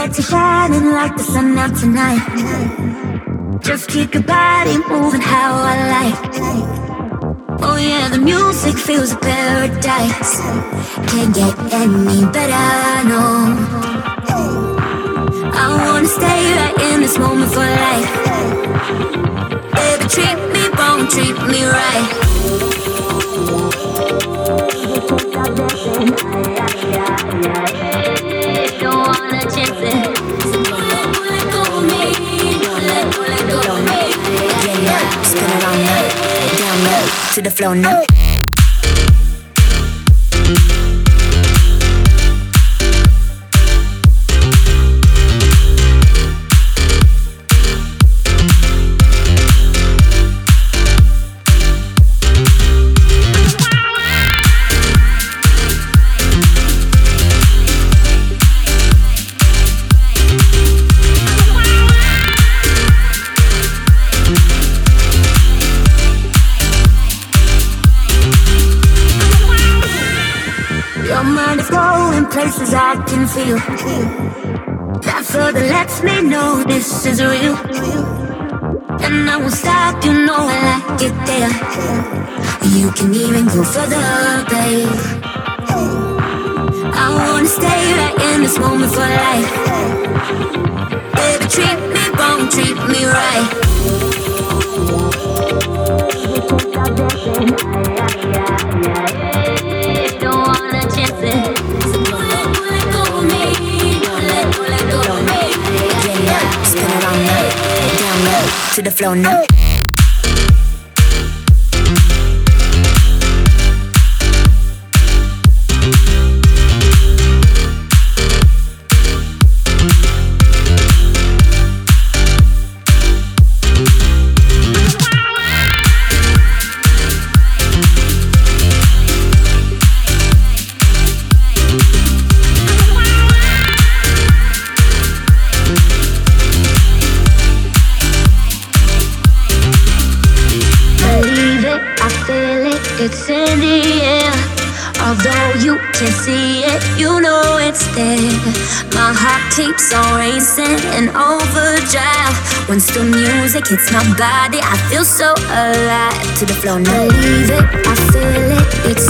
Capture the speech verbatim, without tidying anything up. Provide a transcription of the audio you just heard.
lights are shining like the sun out tonight. Just keep your body moving how I like. Oh yeah, the music feels a paradise. Can't get any better, no. I wanna stay right in this moment for life. Baby, treat me wrong, treat me right. Don't wanna chance it. Spin around now, down now, to the floor now. Places I can feel. That further lets me know this is real. And I won't stop, you know I like it there. You can even go further, babe. I wanna stay right in this moment for life. Baby, treat me wrong, treat me right. Don't wanna chance it. Spin around now, down now, to the floor now. It's in the air. Although you can't see it, you know it's there. My heart keeps on racing in overdrive. Once the music hits my body, I feel so alive. To the floor now. Believe it, I feel it, it's